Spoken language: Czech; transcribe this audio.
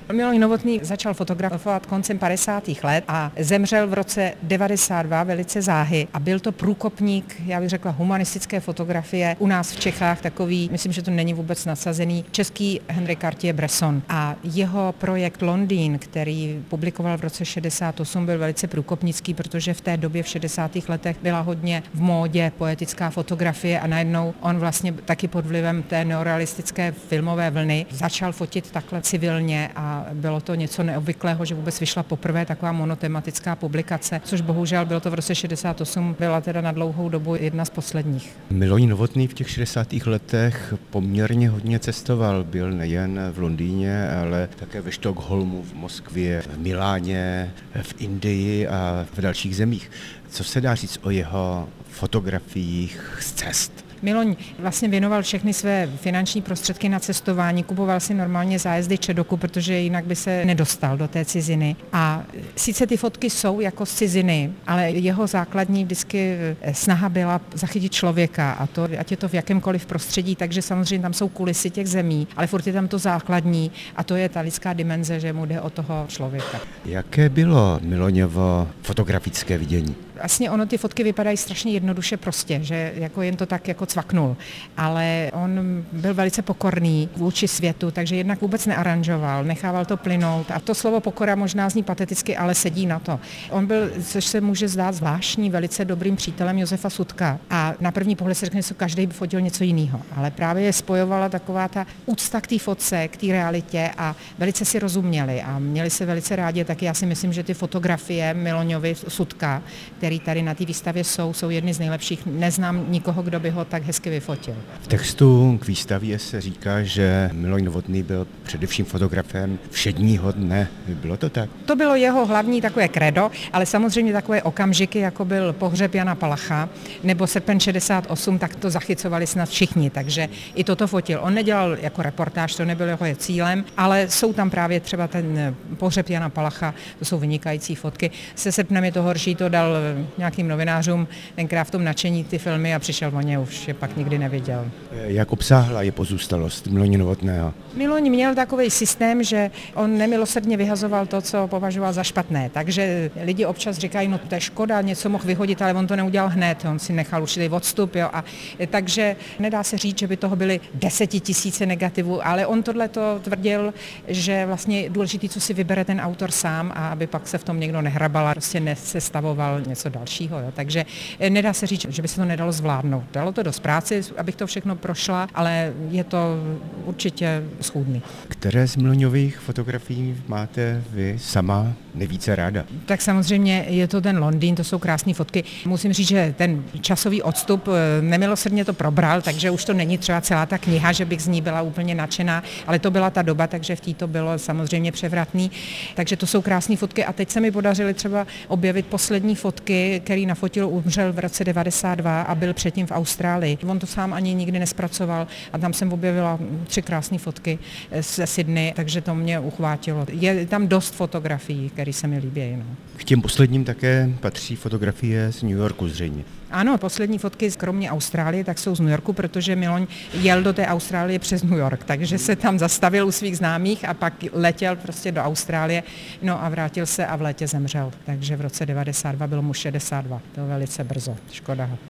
Miloň Novotný začal fotografovat koncem 50. let a zemřel v roce 92 velice záhy a byl to průkopník, já bych řekla, humanistické fotografie u nás v Čechách, takový, myslím, že to není vůbec nadsazený, český Henri Cartier-Bresson. A jeho projekt Londýn, který publikoval v roce 68, byl velice průkopnický, protože v té době v 60. letech byla hodně v módě poetická fotografie a najednou on vlastně taky pod vlivem té neorealistické filmové vlny začal fotit takhle civilně a bylo to něco neobvyklého, že vůbec vyšla poprvé taková monotematická publikace, což bohužel bylo to v roce 68, byla teda na dlouhou dobu jedna z posledních. Miloň Novotný v těch 60. letech poměrně hodně cestoval, byl nejen v Londýně, ale také ve Stockholmu, v Moskvě, v Miláně, v Indii a v dalších zemích. Co se dá říct o jeho fotografiích z cest? Miloň vlastně věnoval všechny své finanční prostředky na cestování, kupoval si normálně zájezdy Čedoku, protože jinak by se nedostal do té ciziny. A sice ty fotky jsou jako z ciziny, ale jeho základní vždycky snaha byla zachytit člověka a to, ať je to v jakémkoliv prostředí, takže samozřejmě tam jsou kulisy těch zemí, ale furt je tam to základní a to je ta lidská dimenze, že mu jde o toho člověka. Jaké bylo Miloňovo fotografické vidění? Vlastně ono ty fotky vypadají strašně jednoduše prostě, že jako jen to tak jako cvaknul, ale on byl velice pokorný vůči světu, takže jednak vůbec nearanžoval, nechával to plynout a to slovo pokora možná zní pateticky, ale sedí na to. On byl, což se může zdát zvláštní, velice dobrým přítelem Josefa Sudka a na první pohled se řekne, že každý by fotil něco jiného, ale právě je spojovala taková ta úcta k té fotce, k té realitě a velice si rozuměli a měli se velice rádi, tak já si myslím, že ty fotografie Miloňovi Sudka, který tady na té výstavě jsou jedny z nejlepších. Neznám nikoho, kdo by ho tak hezky vyfotil. V textu k výstavě se říká, že Miloň Novotný byl především fotografem všedního dne. Bylo to tak? To bylo jeho hlavní takové kredo, ale samozřejmě takové okamžiky, jako byl pohřeb Jana Palacha nebo srpen 68, tak to zachycovali snad všichni, takže i toto fotil. On nedělal jako reportáž, to nebylo jeho cílem, ale jsou tam právě třeba ten pohřeb Jana Palacha, to jsou vynikající fotky. Se srpnem je to horší, to dal nějakým novinářům tenkrát v tom nadšení ty filmy a přišel o ně, už je pak nikdy neviděl. Jak obsáhla je pozůstalost Miloně Novotného? Miloň měl takový systém, že on nemilosrdně vyhazoval to, co považoval za špatné, takže lidi občas říkají, no to je škoda, něco mohl vyhodit, ale on to neudělal hned, on si nechal určitý odstup, jo, a takže nedá se říct, že by toho byly 10 000 negativů, ale on tohleto tvrdil, že vlastně je důležitý, co si vybere ten autor sám a aby pak se v tom někdo nehrabal a prostě nesestavoval něco dalšího, jo. Takže nedá se říct, že by se to nedalo zvládnout. Dalo to dost práci, abych to všechno prošla, ale je to určitě schůdný. Které z Miloňových fotografií máte vy sama nejvíce ráda? Tak samozřejmě je to ten Londýn, to jsou krásné fotky. Musím říct, že ten časový odstup nemilosrdně to probral, takže už to není třeba celá ta kniha, že bych z ní byla úplně nadšená, ale to byla ta doba, takže v té to bylo samozřejmě převratný. Takže to jsou krásné fotky a teď se mi podařily třeba objevit poslední fotky, který nafotil, umřel v roce 92 a byl předtím v Austrálii. On to sám ani nikdy nespracoval a tam jsem objevila 3 krásné fotky ze Sydney, takže to mě uchvátilo. Je tam dost fotografií, které se mi líbí. No. K těm posledním také patří fotografie z New Yorku zřejmě. Ano, poslední fotky kromě Austrálie tak jsou z New Yorku, protože Miloň jel do té Austrálie přes New York, takže se tam zastavil u svých známých a pak letěl prostě do Austrálie, no a vrátil se a v létě zemřel. Takže v roce 92 bylo mu 62. To velice brzo, škoda ho.